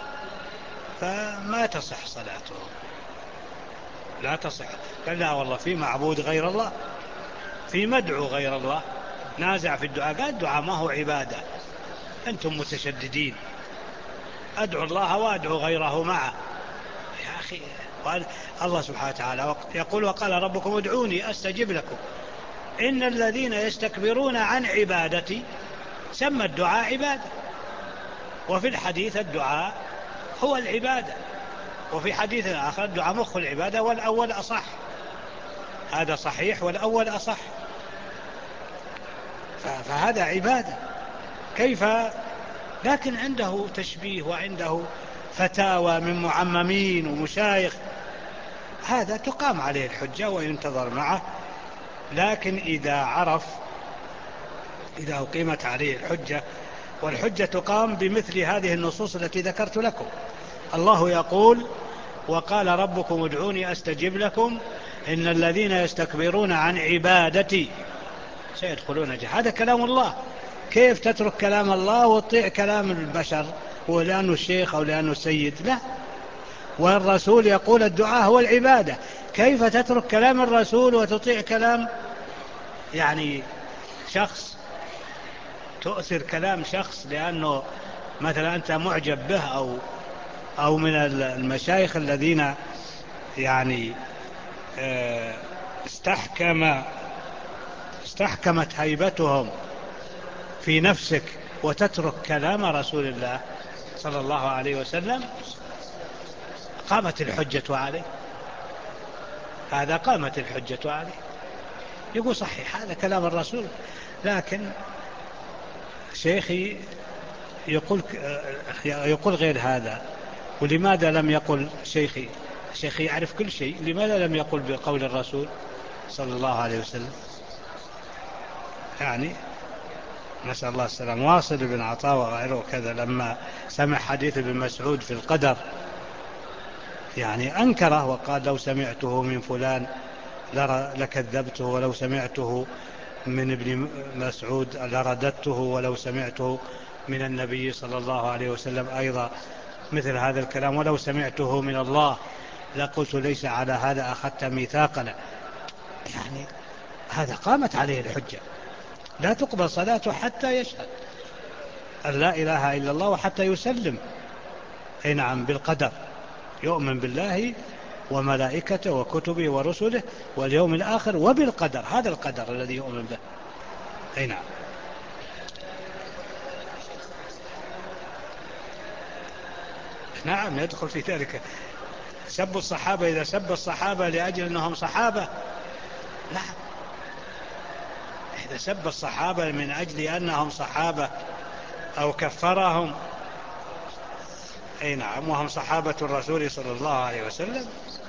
فما تصح صلاتهم، لا تصح. قال لا والله في معبود غير الله، في مدعو غير الله، نازع في الدعاء. قال الدعاء ما هو عبادة، أنتم متشددين، أدعو الله وأدعو غيره معه. يا أخي الله سبحانه وتعالى يقول وقال ربكم ادعوني أستجب لكم إن الذين يستكبرون عن عبادتي. سمى الدعاء عبادة، وفي الحديث الدعاء هو العبادة، وفي حديث آخر الدعاء مخ العبادة والأول أصح. هذا صحيح والأول أصح، فهذا عبادة. كيف؟ لكن عنده تشبيه وعنده فتاوى من معممين ومشايخ، هذا تقام عليه الحجة وينتظر معه. لكن إذا عرف، إذا أقيمت عليه الحجة، والحجة تقام بمثل هذه النصوص التي ذكرت لكم. الله يقول وقال ربكم ادعوني أستجب لكم إن الذين يستكبرون عن عبادتي سيدخلون جهنم. هذا كلام الله. كيف تترك كلام الله وتطيع كلام البشر ولأنه الشيخ أو لأنه السيد؟ لا. والرسول يقول الدعاء هو العبادة، كيف تترك كلام الرسول وتطيع كلام يعني شخص، تؤثر كلام شخص لأنه مثلا أنت معجب به أو من المشايخ الذين يعني استحكمت هيبتهم في نفسك، وتترك كلام رسول الله صلى الله عليه وسلم؟ قامت الحجة عليه، هذا قامت الحجة عليه. يقول صحيح هذا كلام الرسول، لكن شيخي يقول غير هذا. ولماذا لم يقل شيخي يعرف كل شيء، لماذا لم يقل بقول الرسول صلى الله عليه وسلم؟ يعني نسأل الله السلام. واصل بن عطاء وغيره كذا لما سمع حديث ابن مسعود في القدر يعني أنكره وقال لو سمعته من فلان لكذبته، ولو سمعته من ابن مسعود لرددته، ولو سمعته من النبي صلى الله عليه وسلم أيضا مثل هذا الكلام، ولو سمعته من الله لقلت ليس على هذا أخذت ميثاقنا. يعني هذا قامت عليه الحجة، لا تقبل صلاته حتى يشهد أن لا إله إلا الله وحتى يسلم أي نعم بالقدر، يؤمن بالله وملائكته وكتبه ورسله واليوم الآخر وبالقدر، هذا القدر الذي يؤمن به. أي نعم. نعم يدخل في ذلك سب الصحابة. إذا سب الصحابة لأجل أنهم صحابة، نعم. إذا سب الصحابة من أجل أنهم صحابة أو كفرهم، أي نعم، وهم صحابة الرسول صلى الله عليه وسلم،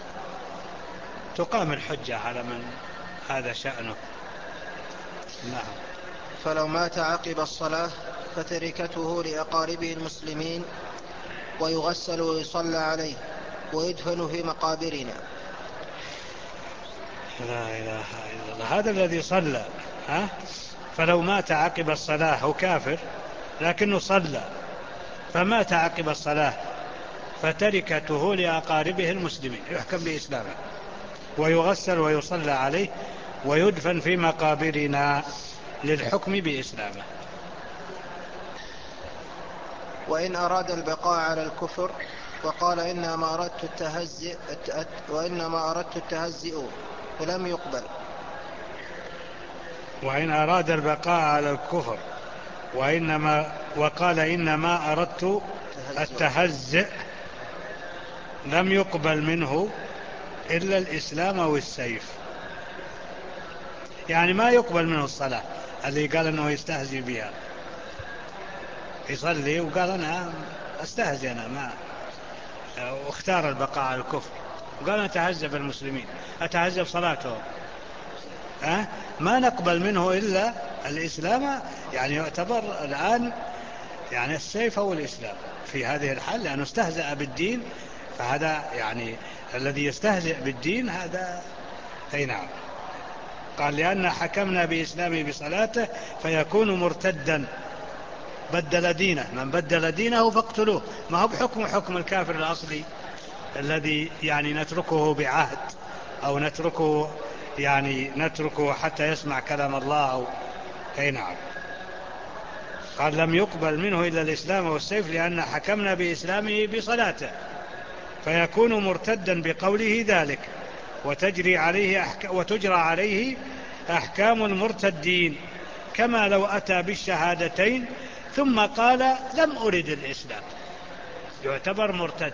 تقام الحجة على من هذا شأنه. نعم. فلو مات عقب الصلاة فتركته لأقاربه المسلمين ويغسل ويصلى عليه ويدفن في مقابرنا. لا إله إلا الله. هذا الذي صلى، فلو مات عقب الصلاة هو كافر، لكنه صلى فمات عقب الصلاة فتركته لأقاربه المسلمين يحكم بإسلامه، ويغسل ويصلى عليه ويدفن في مقابرنا للحكم بإسلامه. وإن أراد البقاء على الكفر وقال وإنما أردت التهزئ فلم يقبل. وإن أراد البقاء على الكفر وقال إنما أردت التهزئ لم يقبل منه إلا الإسلام والسيف. يعني ما يقبل منه الصلاة، اللي قال أنه يستهزئ بها، يصلي وقال أنا أستهزئ، أنا ما واختار البقاء على الكفر، وقال أنا أتهزأ بالمسلمين، أتهزأ بصلاتهم، ما نقبل منه إلا الإسلام. يعني يعتبر الآن يعني السيف هو الإسلام في هذه الحال، لأنه استهزأ بالدين، فهذا يعني الذي يستهزئ بالدين هذا. أي نعم. قال لأن حكمنا بإسلامه بصلاته فيكون مرتدا، بدل دينه، من بدل دينه فاقتلوه. ما هو حكم الكافر الأصلي الذي يعني نتركه بعهد، أو نتركه حتى يسمع كلام الله. أي نعم. قال لم يقبل منه إلا الإسلام والسيف لأن حكمنا بإسلامه بصلاته فيكون مرتدا بقوله ذلك، وتجرى عليه أحكام المرتدين، كما لو أتى بالشهادتين ثم قال لم أرد الإسلام، يعتبر مرتد،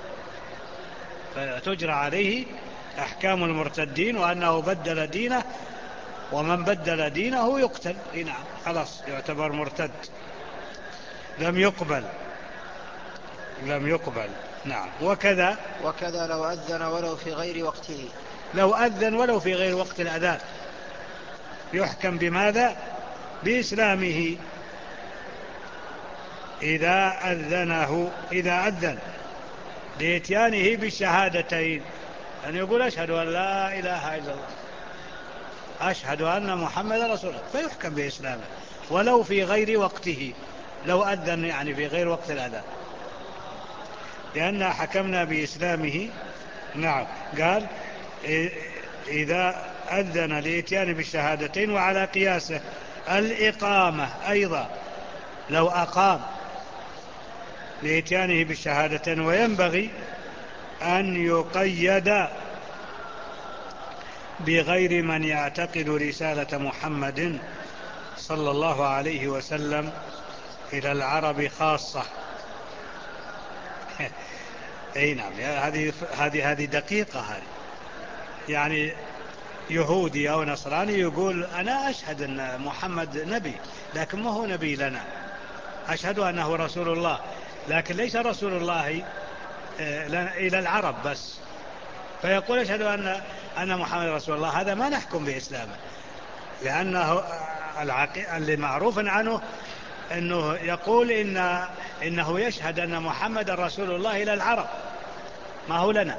فتجرى عليه أحكام المرتدين وأنه بدل دينه، ومن بدل دينه يقتل. نعم، خلاص يعتبر مرتد. لم يقبل. نعم. وكذا لو أذن ولو في غير وقته. لو أذن ولو في غير وقت الأذان يحكم بماذا؟ بإسلامه. إذا أذن لإتيانه بالشهادتين، أن يقول أشهد أن لا إله إلا الله، أشهد أن محمد رسول الله، فيحكم بإسلامه ولو في غير وقته. لو أذن يعني في غير وقت الأذان، لأن حكمنا بإسلامه. نعم. قال إذا أذن لإتيان بالشهادتين، وعلى قياسه الإقامة أيضا، لو أقام لإتيانه بالشهادتين، وينبغي أن يقيد بغير من يعتقد رسالة محمد صلى الله عليه وسلم إلى العرب خاصة. أي نعم. هذه دقيقة. هذه يعني يهودي أو نصراني يقول أنا أشهد أن محمد نبي، لكن ما هو نبي لنا، أشهد أنه رسول الله، لكن ليس رسول الله إلى العرب بس. فيقول أشهد أن محمد رسول الله، هذا ما نحكم بإسلامه، لأنه اللي معروف عنه أنه يقول إنه يشهد أن محمد رسول الله إلى العرب، ما هو لنا.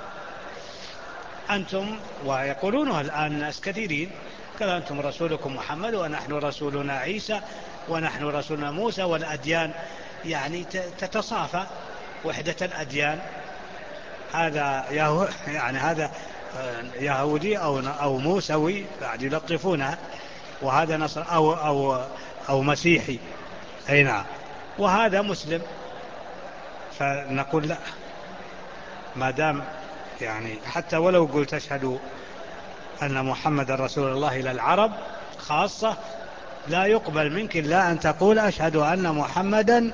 أنتم، ويقولونه الآن ناس كثيرين، قال أنتم رسولكم محمد ونحن رسولنا عيسى ونحن رسولنا موسى، والأديان يعني تتصافى، وحدة الأديان. هذا يعني هذا يهودي أو موسوي بعد يلطفونها، وهذا نصر أو مسيحي. أي نعم. وهذا مسلم. فنقول لا، ما دام يعني حتى ولو قلت أشهد أن محمد رسول الله إلى العرب خاصة، لا يقبل منك إلا أن تقول أشهد أن محمدا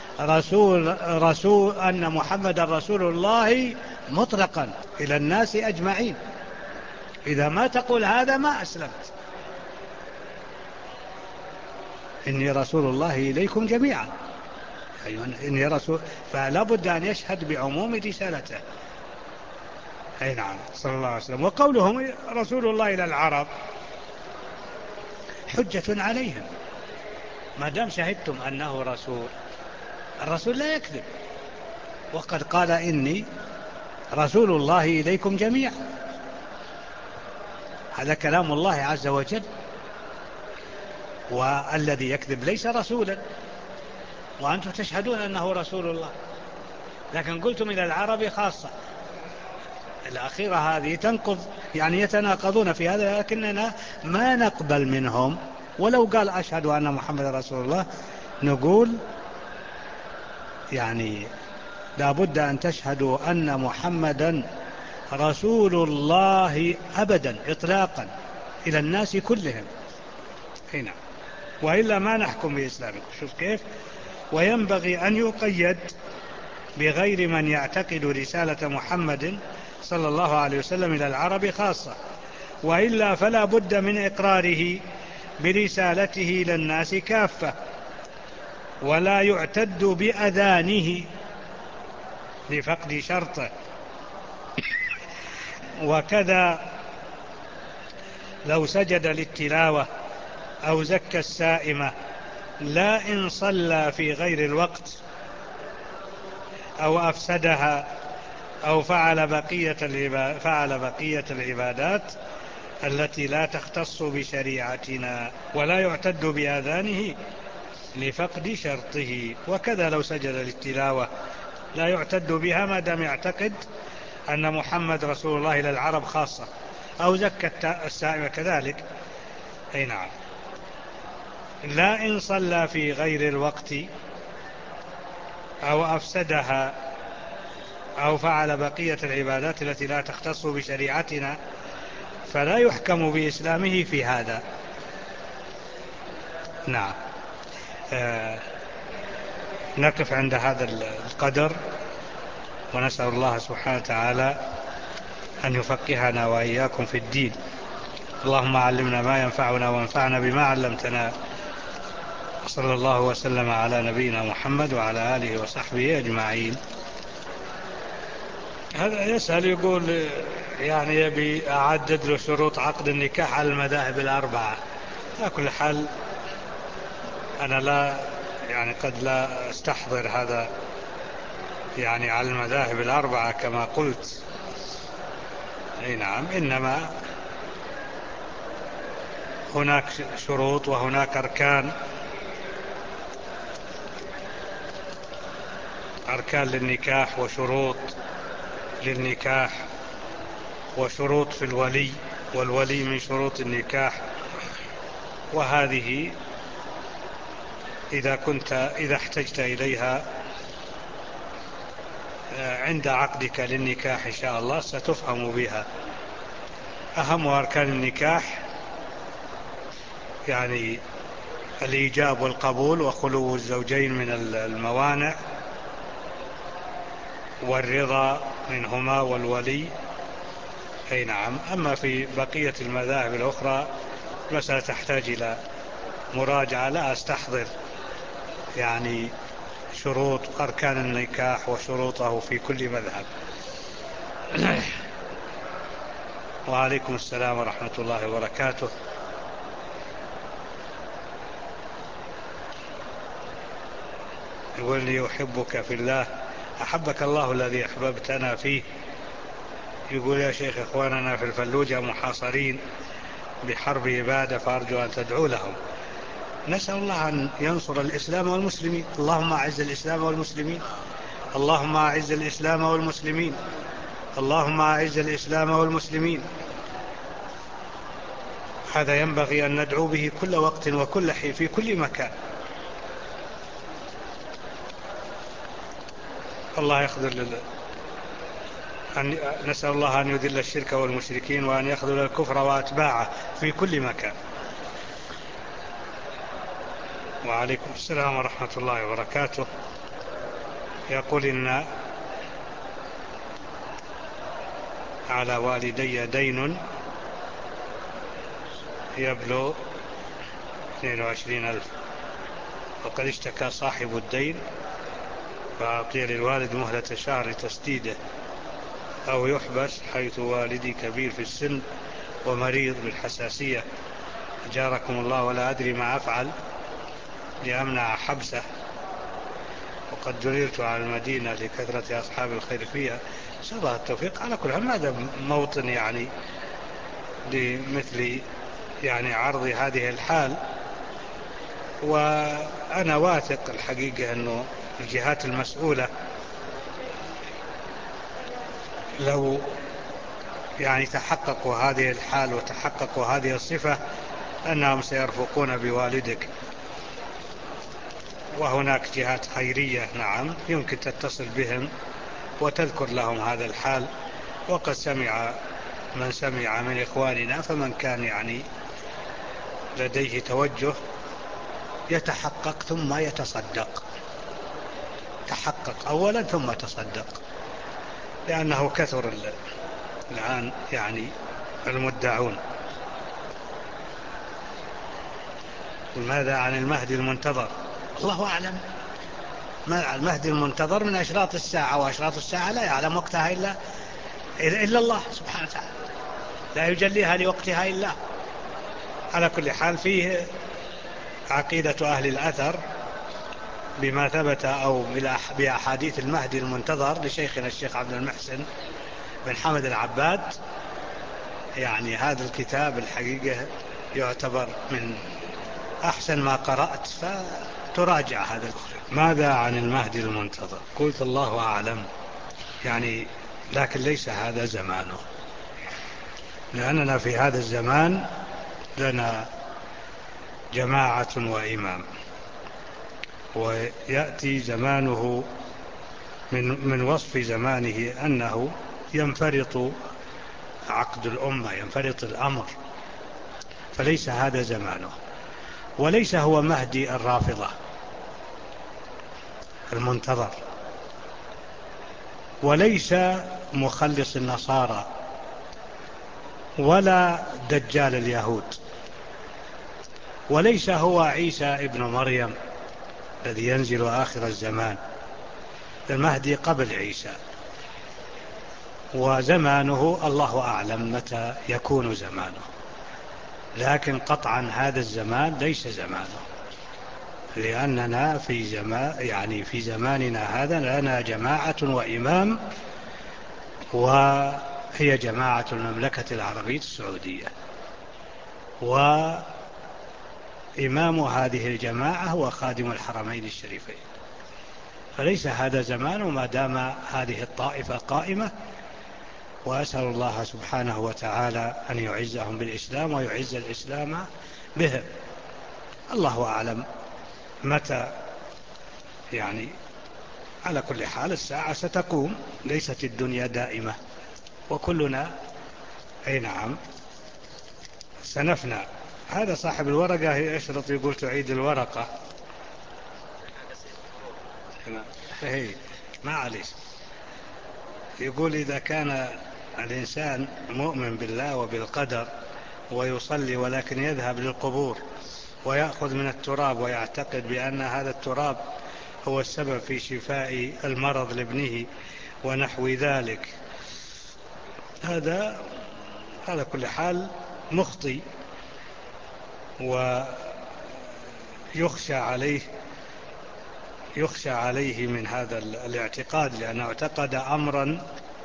أن محمد رسول الله مطلقا إلى الناس أجمعين. إذا ما تقول هذا ما أسلمت. إني رسول الله إليكم جميعا، أيوة إني رسول، فلا بد أن يشهد بعموم رسالته. أي نعم، صلى الله عليه وسلم. وقولهم رسول الله إلى العرب حجة عليهم، ما دام شهدتم أنه رسول. الرسول لا يكذب، وقد قال إني رسول الله إليكم جميعا. هذا كلام الله عز وجل، والذي يكذب ليس رسولا، وأنتم تشهدون أنه رسول الله، لكن قلتم إلى العرب خاصة. الأخيرة هذه تنقض، يعني يتناقضون في هذا، لكننا ما نقبل منهم. ولو قال أشهد أن محمد رسول الله، نقول يعني لا بد أن تشهدوا أن محمدا رسول الله أبدا إطلاقا إلى الناس كلهم هنا، وإلا ما نحكم بإسلامكم. شوف كيف. وينبغي أن يقيد بغير من يعتقد رسالة محمد صلى الله عليه وسلم إلى العرب خاصة، وإلا فلا بد من إقراره برسالته إلى الناس كافة، ولا يعتد بأذانه لفقد شرطه. وكذا لو سجد للتلاوة أو زكى السائمة، لا إن صلى في غير الوقت أو أفسدها أو فعل بقية العبادات التي لا تختص بشريعتنا، ولا يعتد بأذانه لفقد شرطه. وكذا لو سجد للتلاوة لا يعتد بها ما دام يعتقد أن محمد رسول الله إلى العرب خاصة، أو زكى السائمة كذلك. أي نعم. لا إن صلى في غير الوقت أو أفسدها أو فعل بقية العبادات التي لا تختص بشريعتنا، فلا يحكم بإسلامه في هذا. نعم. نقف عند هذا القدر، ونسأل الله سبحانه وتعالى أن يفقهنا وإياكم في الدين. اللهم علمنا ما ينفعنا وانفعنا بما علمتنا. صلى الله وسلم على نبينا محمد وعلى آله وصحبه أجمعين. هذا يسأل يقول يعني يبي أعدد له شروط عقد النكاح على المذاهب الأربعة. على كل حال أنا لا يعني قد لا استحضر هذا يعني على المذاهب الأربعة كما قلت. أي نعم. إنما هناك شروط وهناك أركان للنكاح، وشروط للنكاح، وشروط في الولي، والولي من شروط النكاح. وهذه إذا احتجت إليها عند عقدك للنكاح إن شاء الله ستفهم بها. أهم أركان النكاح يعني الإيجاب والقبول وخلو الزوجين من الموانع، والرضا منهما والولي. أي نعم. أما في بقية المذاهب الأخرى مسألة تحتاج إلى مراجعة، لا أستحضر يعني شروط أركان النكاح وشروطه في كل مذهب. وعليكم السلام ورحمة الله وبركاته. يقول لي أحبك في الله، أحبك الله الذي أحببتنا فيه. يقول يا شيخ إخواننا في الفلوجة محاصرين بحرب إبادة، فأرجو أن تدعو لهم. نسأل الله أن ينصر الإسلام والمسلمين. اللهم أعز الإسلام والمسلمين، اللهم أعز الإسلام والمسلمين، اللهم أعز الإسلام والمسلمين. هذا ينبغي أن ندعو به كل وقت وكل حين في كل مكان. الله يخذل نسأل الله أن يذل الشرك والمشركين، وأن يخذل الكفر وأتباعه في كل مكان. وعليكم السلام ورحمة الله وبركاته. يقول إن على والدي دين يبلغ 22,000، وقد اشتكى صاحب الدين فأعطي للوالد مهلة شهر تسديده أو يحبس، حيث والدي كبير في السن ومريض بالحساسية. أجاركم الله، ولا أدري ما أفعل لأمنع حبسه، قد جررت على المدينة لكثرة أصحاب الخير فيها، نسأل الله التوفيق. على كل حال هذا موطن يعني لمثل يعني عرض هذه الحال. وأنا واثق الحقيقة أنه الجهات المسؤولة لو يعني تحققوا هذه الحال وتحققوا هذه الصفة أنهم سيرفقون بوالدك. وهناك جهات خيرية نعم يمكن تتصل بهم وتذكر لهم هذا الحال. وقد سمع من سمع من إخواننا، فمن كان يعني لديه توجه يتحقق ثم يتصدق. تحقق أولا ثم تصدق، لأنه كثر الآن يعني المدعون. ماذا عن المهدي المنتظر؟ الله أعلم. ما المهدي المنتظر من أشراط الساعة، وأشراط الساعة لا يعلم وقتها إلا الله سبحانه وتعالى، لا يجليها لوقتها إلا. على كل حال فيه عقيدة أهل الأثر بما ثبت أو بأحاديث المهدي المنتظر لشيخنا الشيخ عبد المحسن بن حمد العباد. يعني هذا الكتاب الحقيقة يعتبر من أحسن ما قرأت، فتراجع هذا الكتاب. ماذا عن المهدي المنتظر؟ قلت الله أعلم يعني، لكن ليس هذا زمانه، لأننا في هذا الزمان لنا جماعة وإمام، ويأتي زمانه من وصف زمانه أنه ينفرط عقد الأمة، ينفرط الأمر، فليس هذا زمانه. وليس هو مهدي الرافضة المنتظر، وليس مخلص النصارى، ولا دجال اليهود، وليس هو عيسى ابن مريم الذي ينزل آخر الزمان. المهدي قبل عيسى، وزمانه الله أعلم متى يكون زمانه، لكن قطعا هذا الزمان ليس زمانه، لأننا في زماننا هذا لنا جماعة وإمام، وهي جماعة المملكة العربية السعودية، وإمام هذه الجماعة هو خادم الحرمين الشريفين. فليس هذا زمانه ما دام هذه الطائفة قائمة. وأسأل الله سبحانه وتعالى أن يعزهم بالإسلام ويعز الإسلام بهم. الله أعلم متى يعني. على كل حال الساعة ستقوم، ليست الدنيا دائمة، وكلنا أي نعم سنفنى. هذا صاحب الورقة يشرط يقول تعيد الورقة. هي ما عليش. يقول إذا كان الإنسان مؤمن بالله وبالقدر ويصلي، ولكن يذهب للقبور ويأخذ من التراب ويعتقد بأن هذا التراب هو السبب في شفاء المرض لابنه ونحو ذلك، هذا على كل حال مخطئ، ويخشى عليه من هذا الاعتقاد، لأنه اعتقد أمرا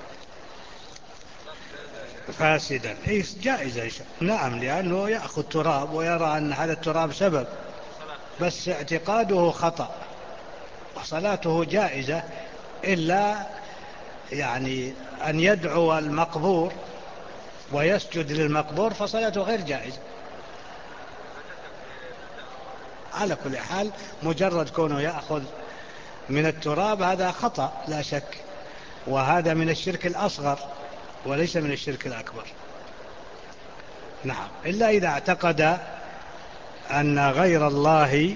فاسدا. جائزة نعم، لأنه يأخذ تراب ويرى أن هذا التراب سبب، بس اعتقاده خطأ، وصلاته جائزة، إلا يعني أن يدعو المقبور ويسجد للمقبور فصلاته غير جائزة. على كل حال مجرد كونه يأخذ من التراب هذا خطأ لا شك، وهذا من الشرك الأصغر وليس من الشرك الأكبر. نعم، إلا إذا اعتقد أن غير الله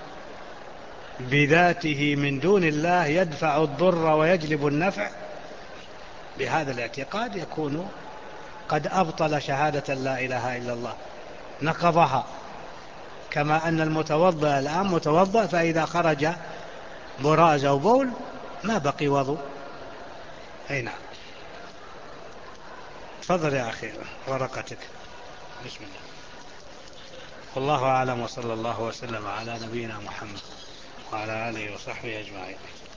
بذاته من دون الله يدفع الضر ويجلب النفع، بهذا الاعتقاد يكون قد أبطل شهادة لا إله إلا الله، نقضها. كما أن المتوضأ الآن متوضأ، فإذا خرج براز أو بول ما بقي وضوء. أي نعم. تفضل يا أخي ورقتك. بسم الله. والله أعلم، وصلى الله وسلم على نبينا محمد وعلى آله وصحبه أجمعين.